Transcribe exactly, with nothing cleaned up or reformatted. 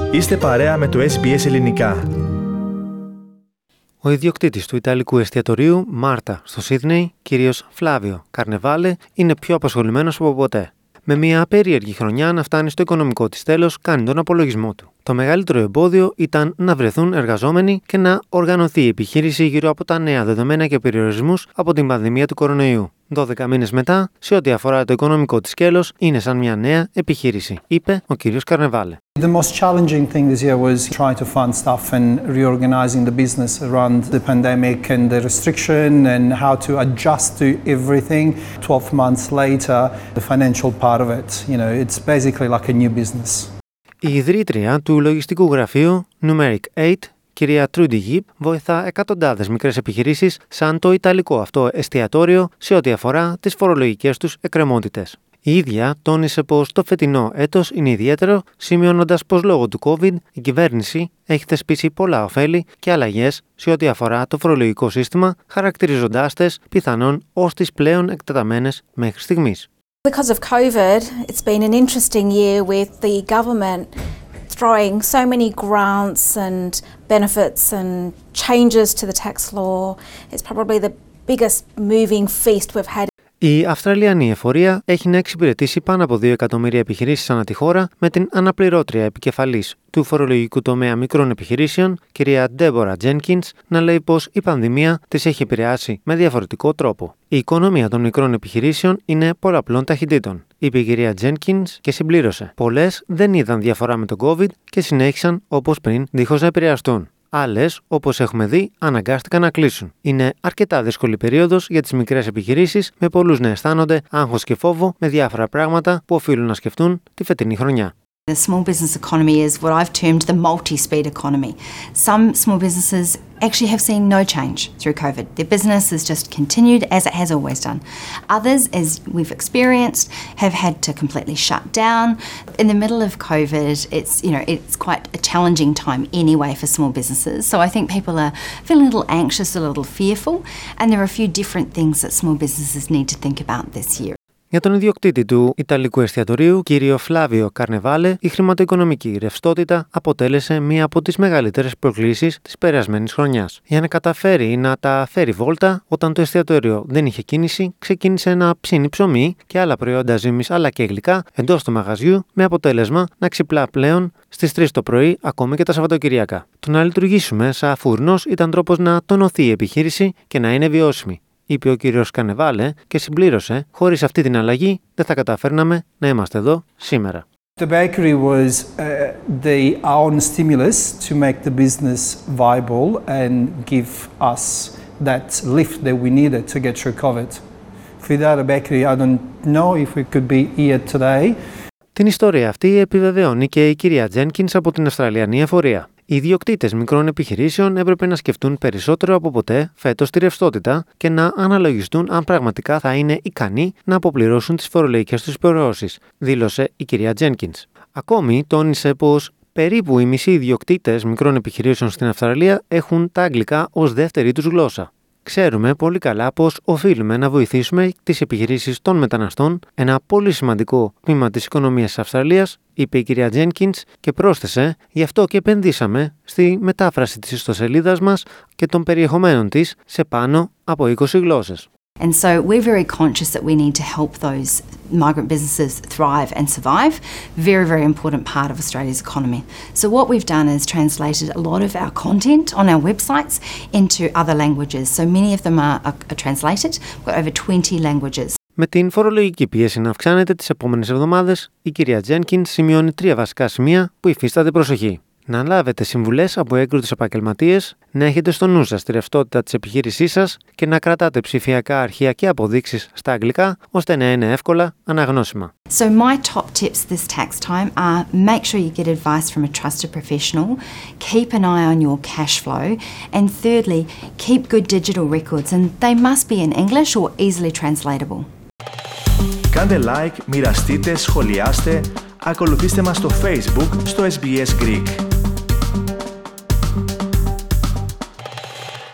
Είστε παρέα με το ες μπι ες Ελληνικά. Ο ιδιοκτήτης του Ιταλικού εστιατορίου Μάρτα στο Σίδνεϊ, κύριος Φλάβιο Καρνεβάλε, είναι πιο απασχολημένος από ποτέ. Με μια περίεργη χρονιά να φτάνει στο οικονομικό της τέλος, κάνει τον απολογισμό του. Το μεγαλύτερο εμπόδιο ήταν να βρεθούν εργαζόμενοι και να οργανωθεί η επιχείρηση γύρω από τα νέα δεδομένα και περιορισμούς από την πανδημία του κορονοϊού. δώδεκα μήνες μετά, σε ό,τι αφορά το οικονομικό της σκέλος, είναι σαν μια νέα επιχείρηση, είπε ο κύριος Καρνεβάλε. The most challenging thing this year was trying to fund stuff and reorganizing the business around the pandemic and the restriction and how to adjust to everything. twelve months later, the financial part of it, you know, it's basically like a new business. Η ιδρύτρια του λογιστικού γραφείου Numeric οκτώ, κυρία Τρούντι Γιπ, βοηθά εκατοντάδες μικρές επιχειρήσεις σαν το Ιταλικό αυτό εστιατόριο σε ό,τι αφορά τις φορολογικές τους εκκρεμότητες. Η ίδια τόνισε πως το φετινό έτος είναι ιδιαίτερο, σημειώνοντας πως λόγω του COVID η κυβέρνηση έχει θεσπίσει πολλά ωφέλη και αλλαγές σε ό,τι αφορά το φορολογικό σύστημα, χαρακτηριζοντάς τες πιθανόν ως τις πλέον εκτεταμένες μέχρι στιγμής. Because of COVID, it's been an interesting year with the government throwing so many grants and benefits and changes to the tax law. It's probably the biggest moving feast we've had. Η Αυστραλιανή εφορία έχει να εξυπηρετήσει πάνω από δύο εκατομμύρια επιχειρήσεις ανά τη χώρα, με την αναπληρώτρια επικεφαλής του φορολογικού τομέα μικρών επιχειρήσεων, κυρία Ντέμπορα Τζένκινς, να λέει πως η πανδημία τις έχει επηρεάσει με διαφορετικό τρόπο. Η οικονομία των μικρών επιχειρήσεων είναι πολλαπλών ταχυτήτων, είπε η κυρία Τζένκινς και συμπλήρωσε. Πολλές δεν είδαν διαφορά με τον COVID και συνέχισαν όπως πριν, δίχως να επηρεαστούν. Άλλες, όπως έχουμε δει, αναγκάστηκαν να κλείσουν. Είναι αρκετά δύσκολη περίοδος για τις μικρές επιχειρήσεις, με πολλούς να αισθάνονται άγχος και φόβο με διάφορα πράγματα που οφείλουν να σκεφτούν τη φετινή χρονιά. The small business economy is what I've termed the multi-speed economy. Some small businesses actually have seen no change through COVID. Their business has just continued as it has always done. Others, as we've experienced, have had to completely shut down. In the middle of COVID, it's, you know, it's quite a challenging time anyway for small businesses. So I think people are feeling a little anxious, a little fearful, and there are a few different things that small businesses need to think about this year. Για τον ιδιοκτήτη του Ιταλικού εστιατορίου, κύριο Φλάβιο Καρνεβάλε, η χρηματοοικονομική ρευστότητα αποτέλεσε μία από τις μεγαλύτερες προκλήσεις της περασμένης χρονιάς. Για να καταφέρει να τα φέρει βόλτα, όταν το εστιατόριο δεν είχε κίνηση, ξεκίνησε να ψήνει ψωμί και άλλα προϊόντα ζύμης αλλά και γλυκά εντός του μαγαζιού, με αποτέλεσμα να ξυπλά πλέον στις τρεις το πρωί, ακόμη και τα Σαββατοκυριακά. Το να λειτουργήσουμε σαν φούρνος ήταν τρόπος να τονωθεί η επιχείρηση και να είναι βιώσιμη, είπε ο κύριος Καρνεβάλε και συμπλήρωσε, χωρίς αυτή την αλλαγή δεν θα καταφέρναμε να είμαστε εδώ σήμερα. The bakery was uh, the own stimulus to make the business viable and give us that lift that we needed to get through COVID. Without a bakery, I don't know if we could be here today. Την ιστορία αυτή επιβεβαιώνει και η κυρία Τζένκινς από την Αυστραλιανή εφορία. Οι ιδιοκτήτες μικρών επιχειρήσεων έπρεπε να σκεφτούν περισσότερο από ποτέ φέτος τη ρευστότητα και να αναλογιστούν αν πραγματικά θα είναι ικανοί να αποπληρώσουν τις φορολογικές τους υποχρεώσεις, δήλωσε η κυρία Τζένκινς. Ακόμη τόνισε πως περίπου οι μισοί ιδιοκτήτες μικρών επιχειρήσεων στην Αυστραλία έχουν τα αγγλικά ως δεύτερη τους γλώσσα. Ξέρουμε πολύ καλά πως οφείλουμε να βοηθήσουμε τις επιχειρήσεις των μεταναστών, ένα πολύ σημαντικό τμήμα της οικονομίας της Αυστραλίας, είπε η κυρία Τζένκινς και πρόσθεσε, γι' αυτό και επενδύσαμε στη μετάφραση της ιστοσελίδας μας και των περιεχομένων της σε πάνω από είκοσι γλώσσες. And so we're very conscious that we need to help those migrant businesses thrive and survive. Very, very important part of Australia's economy. So what we've done is translated a lot of our content on our websites into other languages. So many of them are, are, are translated. We've got over twenty languages. Με την φορολογική πίεση να αυξάνεται τις επόμενες εβδομάδες, η κυρία Τζένκινς σημειώνει τρία βασικά σημεία που υφίσταται προσοχή. Να λάβετε συμβουλές από έγκριτους επαγγελματίες, να έχετε στο νου σας τη ρευστότητα της επιχείρησής σας και να κρατάτε ψηφιακά αρχεία και αποδείξεις στα αγγλικά, ώστε να είναι εύκολα αναγνώσιμα. So my top tips this tax time are make sure you get advice from a trusted professional, keep an eye on your cash flow, and thirdly, keep good digital records and they must be in English or easily translatable. Κάντε like, μοιραστείτε, σχολιάστε, ακολουθήστε μας στο Facebook στο ες μπι ες Greek.